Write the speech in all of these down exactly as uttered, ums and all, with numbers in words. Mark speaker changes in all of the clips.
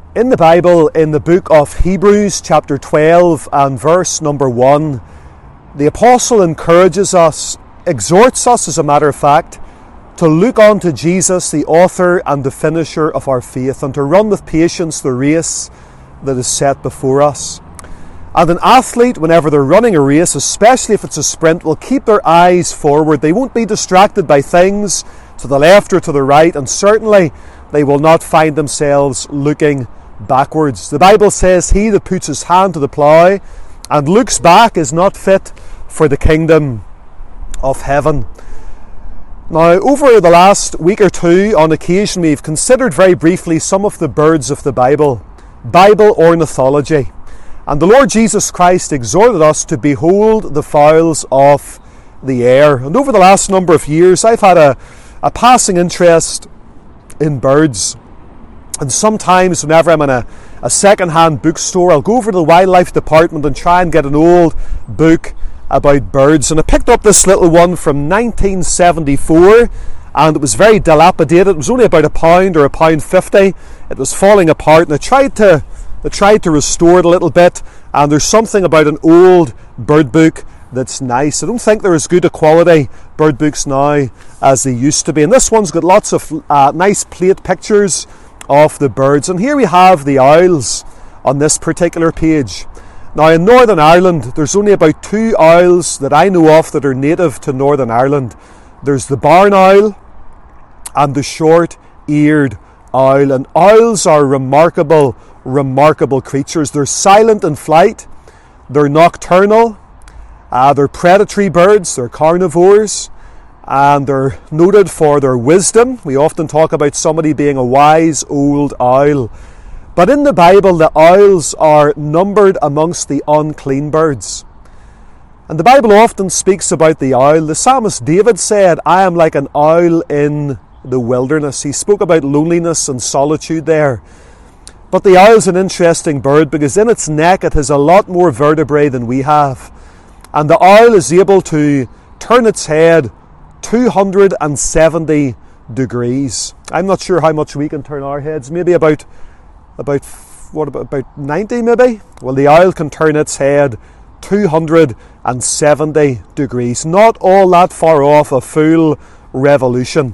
Speaker 1: In the Bible, in the book of Hebrews, chapter twelve and verse number one, the apostle encourages us, exhorts us as a matter of fact, to look unto Jesus, the author and the finisher of our faith, and to run with patience the race that is set before us. And an athlete, whenever they're running a race, especially if it's a sprint, will keep their eyes forward. They won't be distracted by things to the left or to the right, and certainly they will not find themselves looking backwards. The Bible says, "He that puts his hand to the plough and looks back is not fit for the kingdom of heaven." Now, over the last week or two, on occasion, we've considered very briefly some of the birds of the Bible, Bible ornithology. And the Lord Jesus Christ exhorted us to behold the fowls of the air. And over the last number of years, I've had a, a passing interest in birds. And sometimes whenever I'm in a, a second-hand bookstore, I'll go over to the wildlife department and try and get an old book about birds. And I picked up this little one from nineteen seventy-four, and it was very dilapidated. It was only about a pound or a pound fifty. It was falling apart, and I tried to, I tried to restore it a little bit. And there's something about an old bird book that's nice. I don't think they're as good a quality bird books now as they used to be. And this one's got lots of uh, nice plate pictures of the birds. And here we have the owls on this particular page. Now, in Northern Ireland, there's only about two owls that I know of that are native to Northern Ireland. There's the barn owl and the short-eared owl. And owls are remarkable, remarkable creatures. They're silent in flight. They're nocturnal. Uh, they're predatory birds. They're carnivores. And they're noted for their wisdom. We often talk about somebody being a wise old owl. But in the Bible, the owls are numbered amongst the unclean birds. And the Bible often speaks about the owl. The psalmist David said, "I am like an owl in the wilderness." He spoke about loneliness and solitude there. But the owl is an interesting bird because in its neck it has a lot more vertebrae than we have. And the owl is able to turn its head two hundred seventy degrees. I'm not sure how much we can turn our heads. Maybe about, about what about, about ninety maybe? Well, the owl can turn its head two hundred seventy degrees. Not all that far off a full revolution.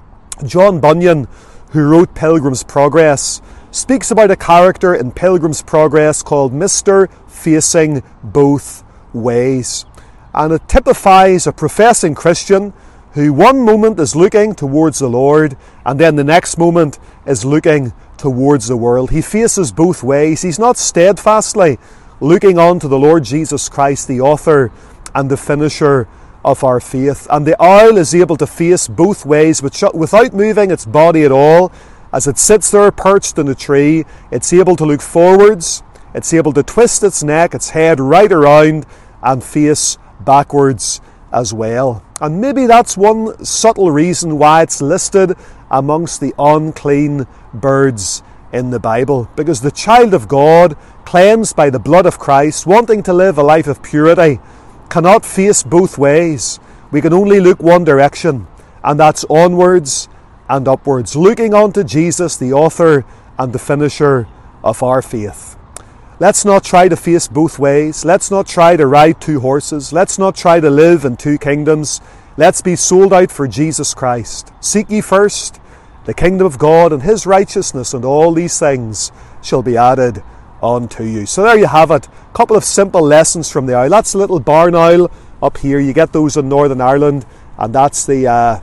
Speaker 1: John Bunyan, who wrote Pilgrim's Progress, speaks about a character in Pilgrim's Progress called Mister Facing Both Ways. And it typifies a professing Christian who one moment is looking towards the Lord and then the next moment is looking towards the world. He faces both ways. He's not steadfastly looking on to the Lord Jesus Christ, the author and the finisher of our faith. And the owl is able to face both ways without moving its body at all. As it sits there perched in a tree, it's able to look forwards, it's able to twist its neck, its head right around and face backwards as well. And maybe that's one subtle reason why it's listed amongst the unclean birds in the Bible. Because the child of God, cleansed by the blood of Christ, wanting to live a life of purity, cannot face both ways. We can only look one direction, and that's onwards and upwards, looking unto Jesus, the author and the finisher of our faith. Let's not try to face both ways. Let's not try to ride two horses. Let's not try to live in two kingdoms. Let's be sold out for Jesus Christ. Seek ye first the kingdom of God and his righteousness, and all these things shall be added unto you. So there you have it. A couple of simple lessons from the owl. That's the little barn owl up here. You get those in Northern Ireland. And that's the, uh,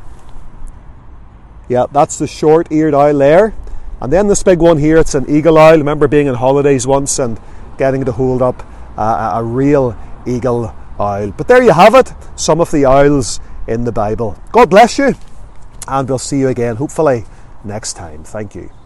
Speaker 1: yeah, that's the short-eared owl there. And then this big one here, it's an eagle owl. I remember being on holidays once and getting to hold up a, a real eagle owl. But there you have it, some of the owls in the Bible. God bless you, and we'll see you again, hopefully, next time. Thank you.